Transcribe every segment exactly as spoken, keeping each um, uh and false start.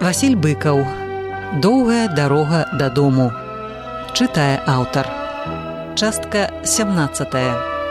Васіль Быкаў. Доўгая дарога дадому. Чытае аўтар. Частка сямнаццатая.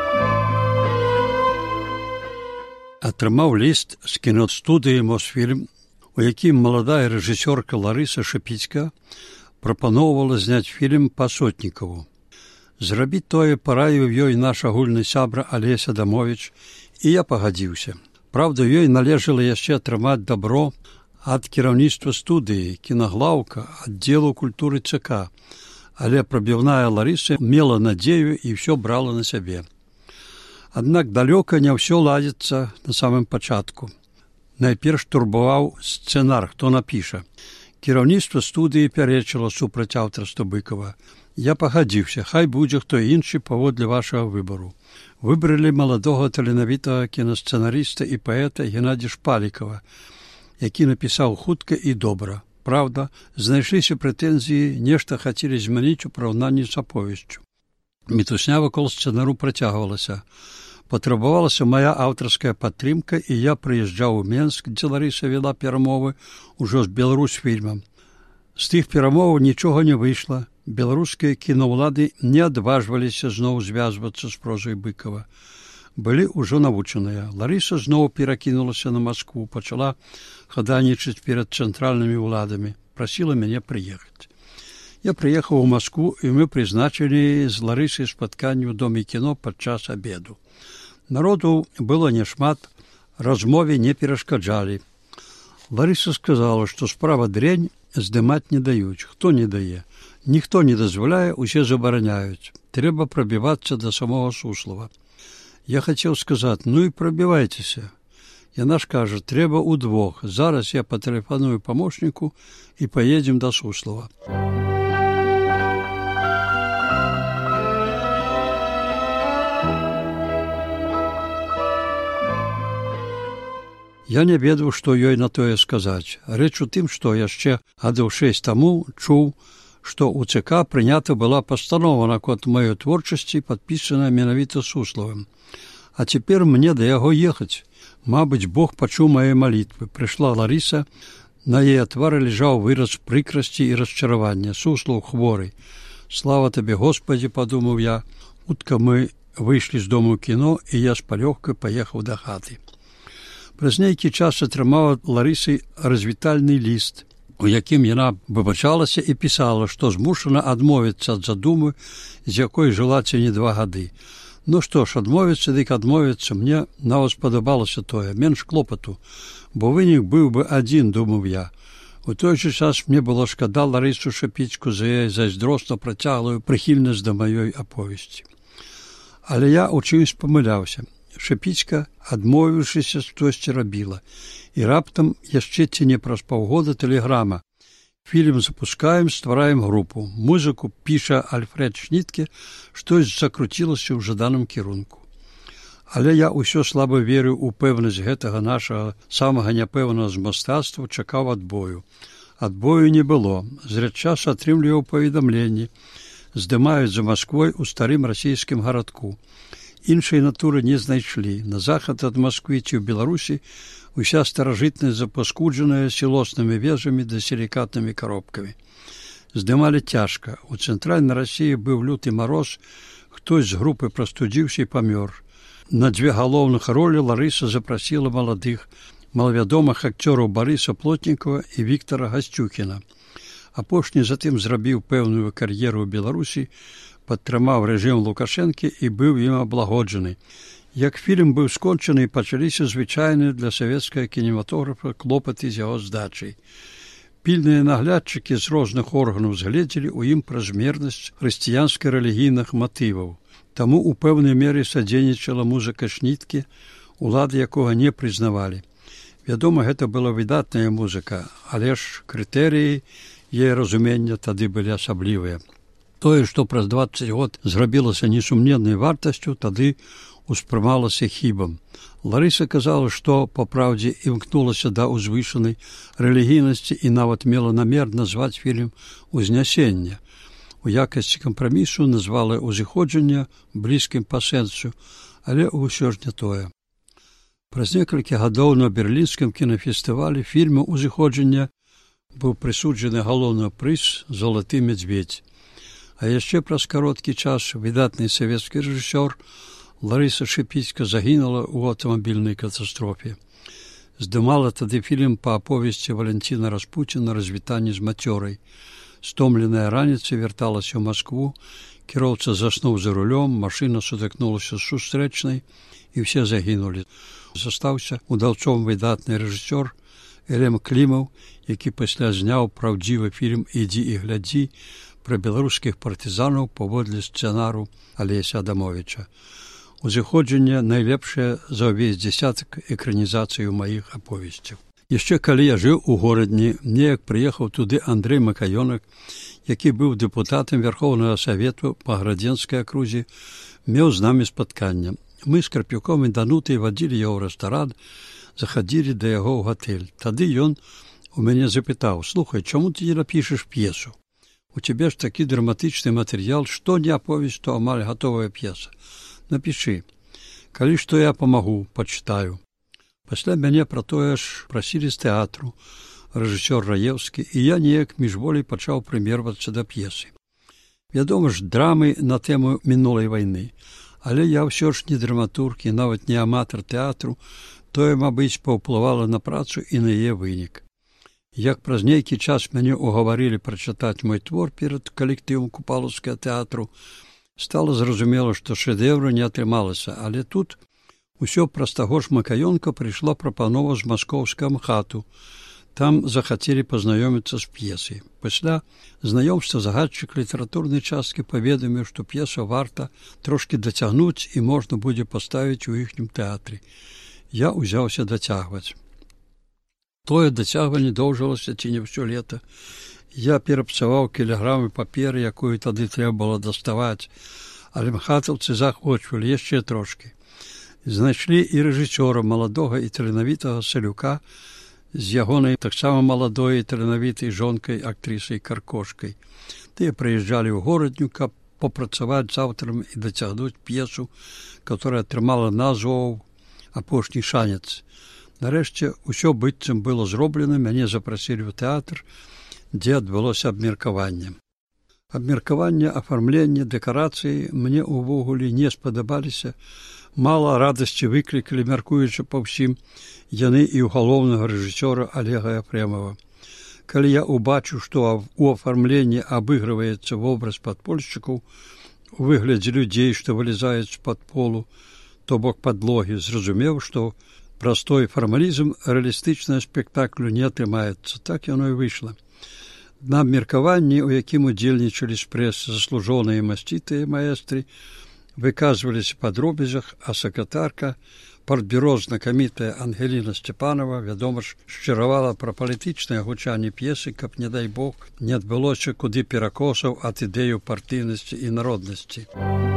Атрымаў ліст з кінастудыі «Мосфільм», у якім маладая рэжысёрка Ларыса Шапіцька прапаноўвала зняць фільм па Сотнікаву. Зрабіць тое параіў ёй наш агульны сябра Алеся Адамовіч, і я пагадзіўся. Праўда, ёй належала яшчэ атрымаць дабро ад кіраўніцтва студыі, кінаглаўка, аддзелу культуры ЦК, але прабіўная Ларыса мела надзею і ўсё брала на сябе. Аднак далёка не ўсё ладзіцца на самым пачатку. Найперш турбаваў сцэнар, хто напіша. Кіраўніцтва студыі пярэчыла супраць аўтарства Быкава. Я пагадзіўся, хай будзе хто іншы паводле вашага выбару. Выбралі маладога таленавітага кінасцэнарыста і паэта Геннадзія Шпалікава, які напісаў хутка і добра. Праўда, знайшліся прэтэнзіі, нешта хацелі змяніць у параўнанні з аповесцю. Мітусня вакол сцэнару працягвалася. Патрабавалася мая аўтарская падтрымка, і я прыязджаў у Менск, дзе Ларыса вела перамовы ўжо з Беларусьфільмам. З тых перамоваў нічога не выйшла. Беларускія кінаўлады не адважваліся зноў звязвацца з прозай Быкава. Былі ўжо навучаныя. Ларыса зноў перакінулася на Маскву, пачала хадайнічаць перад цэнтральнымі ўладамі, прасіла мяне прыехаць. Я прыехаў у Маскву, і мы прызначылі з Ларысай спатканне ў доме кіно падчас абеду. Народу было няшмат, размове не перашкаджалі. Ларыса сказала, што справа дрэнь, здымаць не даюць. Хто не дае? Ніхто не дазваляе, усе забараняюць. Трэба прабівацца да самога Суслава. Я хацеў сказаць, ну і прабівайцеся. Яна ж кажа, трэба ўдвох. Зараз я патэлефаную памочніку і паедзем да Суслава. Я не ведаў, што ёй на тое сказаць. Рэч у тым, што яшчэ гадоў шэсць таму чуў, што ў ЦК прынята была пастанова наконт маёй творчасці, падпісаная менавіта Суславым. А цяпер мне да яго ехаць. Мабыць, Бог пачуў мае малітвы. Прыйшла Ларыса, на яе твары ляжаў выраз прыкрасці і расчаравання. Суслаў хворы. Слава табе, Господі, падумаў я. Хутка мы выйшлі з дому кіно, і я з палёгкай паехаў да хаты. Праз нейкі час атрымала Ларысай развітальны ліст, у якім яна выбачалася і пісала, што змушана адмовіцца ад задумы, з якой жыла ці не два гады. Ну што ж, адмовіцца, дык адмовіцца, мне нават спадабалася тое, менш клопату, бо вынік быў бы адзін, думаў я. У той жа час мне было шкада Ларысу Шапіцьку за яе зайздросна працяглую прыхільнасць да маёй аповесці. Але я у чымсь памыляўся. Шапіцька, адмовіўшыся, штосьці рабіла. І раптам яшчэ ці не праз паўгода тэлеграма. Фільм запускаем, ствараем групу. Музыку піша Альфред Шнітке, штось закруцілася ў жаданым кірунку. Але я ўсё слаба верыў у пэўнасць гэтага нашага самага няпэўнага з мастацтва, чакаў адбою. Адбою не было. Зрэдчас атрымліваў паведамленні. Здымаюць за Масквой у старым расійскім гарадку. Іншай натуры не знайшлі. На захад ад Масквы ці ў Беларусі уся старажытнасць запаскуджаная сілоснымі вежамі да сілікатнымі коробкамі. Здымалі цяжка. У цэнтральнай Расіі быў люты мароз, хтось з групы прастудзіўся і памёр. На дзве галоўных ролі Ларыса запрасіла маладых, малавядомых акцёраў Барыса Плотнікава і Віктара Гасцюкіна. Апошні затым зрабіў пэўную кар'еру ў Беларусі, падтрымаў рэжым Лукашэнкі і быў ім аблагоджаны. Як фільм быў скончаны, пачаліся звычайныя для савецкага кінематографа клопаты з яго здачай. Пільныя наглядчыкі з розных органаў згледзелі ў ім празмернасць хрысціянска-рэлігійных матываў. Таму ў пэўнай меры садзейнічала музыка Шніткі, улады якога не прызнавалі. Вядома, гэта была выдатная музыка, але ж крытэрыі яе разумення тады былі асаблівыя. Тое, што праз дваццаць год зрабілася несумненнай вартасцю, тады успрымалася хібам. Ларыса казала, што, па праўдзе, імкнулася да ўзвышанай рэлігійнасці і нават мела намер назваць фільм «Узнясенне». У якасці кампрамісу назвала «Узыходжанне» блізкім па сэнсу, але ўсё ж не тое. Праз некалькі гадоў на берлінскім кінафестывалі фільму «Узыходжанне» быў прысуджаны галоўны прыз «Залаты мядзведзь». А яшчэ праз кароткі час выдатны савецкі рэжысёр Ларыса Шыпіцка загінула ў аўтамабільнай катастрофе. Здымала тады фільм па аповесці Валянціна Распуціна «Развітанне з мацёрай». Стомленая раніцай вярталася ў Маскву, кіроўца заснуў за рулём, машына сутыкнулася з сустрэчнай, і ўсе загінулі. Застаўся удаўцом выдатны рэжысёр Элем Клімаў, які пасля зняў праўдзівы фільм «Ідзі і глядзі» пра беларускіх партызанаў паводле сцэнару Алеся Адамовіча. Узыходжанне найлепшае за ўвесь дзясятак экранізацый у маіх аповесцях. Яшчэ калі я жыў у горадні, неяк прыехаў туды Андрэй Макаёнак, які быў дэпутатам Вярхоўнага Савету па Градзенскай акрузе, меў з намі спатканне. Мы з Карпюком і Данутай вадзілі яго ў рэстаран, захадзілі да яго ў гатэль. Тады ён у мяне запытаў: «Слухай, чаму ты не напішаш п'есу? У цябе ж такі драматычны матэрыял, што не аповесць, то амаль гатовая п'еса. Напішы. Калі што я памагу, пачытаю». Пасля мяне пра тое ж прасілі з тэатру рэжысёр Раеўскі, і я неяк міжволей пачаў прымервацца да п'есы. Вядома ж, драмы на тэму мінулай вайны, але я ўсё ж не драматург і нават не аматар тэатру, тое, мабыць, паўплывала на працу і на яе вынік. Як праз нейкі час мяне угаварылі прачытаць мой твор перад калектывам Купалаўскага тэатру, стала зразумела, што шэдэўру не атрымалася, але тут усё праз таго ж Макаёнка прыйшла прапанова з маскоўскага МХАТу. Там захацелі пазнаёміцца з п'есай. Пасля знаёмства загадчык літаратурнай часткі паведаміў, што п'есу варта трошкі дацягнуць і можна будзе паставіць у іхнім тэатры. Я ўзяўся дацягваць. Тое дацягванне доўжылася ці не ўсё лета. Я перапсаваў кілаграмы паперы, якую тады трэба было даставаць, але мхатаўцы захвочвалі яшчэ трошкі. Знайшлі і рэжысёра маладога і таленавітага Салюка з ягонай таксама маладой і таленавітай жонкай актрысай Каркошкай. Тыя прыязджалі ў горадню, каб попрацаваць з аўтарам і дацягнуць п'есу, которая атрымала назву «Апошні шанец». Нарэшце, усё быццам было зроблена, мяне запрасілі ў тэатр, дзе адбылося абмеркаванне. Абмеркаванне, афармленне, дэкарацыі мне ўвогуле не спадабаліся. Мала радасці выклікалі, мяркуючы па ўсім, яны і ў галоўнага рэжысёра Алега Ефремова. Калі я убачыў, што у афармленні абыгрываецца вобраз падпольшчыкаў у выглядзе людзей, што вылезаюць з-пад полу, то бок падлогі, зразумеў, што простой фармалізм рэалістычнага спектаклю не атрымаецца. Так яно і выйшла. На абмеркаванні, у якім удзельнічалі з прэсы заслужоныя і масцітыя маэстры, выказваліся па дробязях, а сакратарка, партбюро знакамітая Ангеліна Сцепанова, вядома ж, шчыравала пра палітычнае гучанне п'есы, каб, не дай Бог, не адбылося куды перакосаў ад ідэю партыйнасці і народнасці.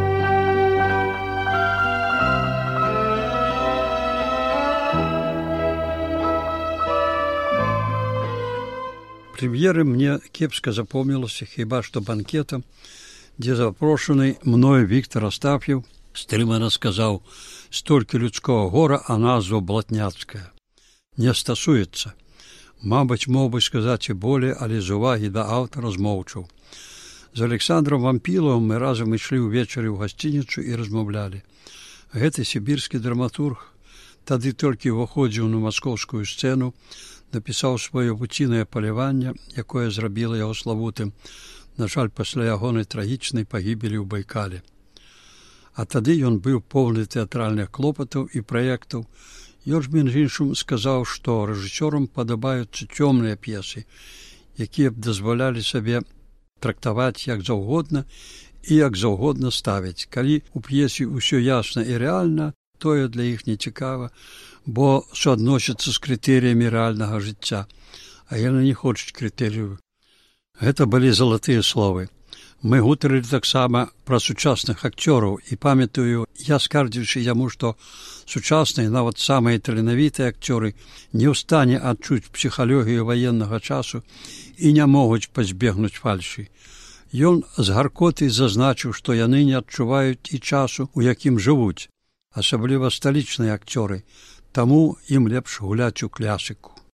Прэм'еры мне кепска запомнілася хіба што банкетам, дзе запрошаны мною Віктор Астаф'ев стрымана сказаў: «Столькі людского гора, а назва блатняцкая. Не стасуецца». Мабыць, мог бы сказаць і болей, але з увагі да аўтара змоўчаў. З Александром Вампіловым мы разам ішлі ўвечары ў гасцініцу і размаўлялі. Гэты сібірскі драматург тады толькі ўваходзіў на маскоўскую сцэну, напісаў сваё вуцінае паляванне, якое зрабіла яго славутым, на жаль, пасля ягонай трагічнай пагібелі ў Байкале. А тады ён быў поўны тэатральных клопатаў і праектаў. Ён ж, між іншым, сказаў, што рэжысёрам падабаюцца цёмныя п'есы, якія б дазвалялі сабе трактаваць як заўгодна і як заўгодна ставіць. Калі у п'есе ўсё ясна і рэальна, тое для іх не цікава, бо суадносіцца з крытэрыямі рэальнага жыцця, а яны не хочуць крытэрыяў. Гэта былі залатыя словы. Мы гутарылі таксама пра сучасных акцёраў, і памятаю, я скардзіўся яму, што сучасныя, нават самыя таленавітыя акцёры не ў стане адчуць псіхалогію ваеннага часу і не могуць пазбегнуць фальшы. Ён з гаркотай зазначыў, што яны не адчуваюць і часу, у якім жывуць, асабліва сталічныя акцёры, таму ім лепш гуляць у класіку.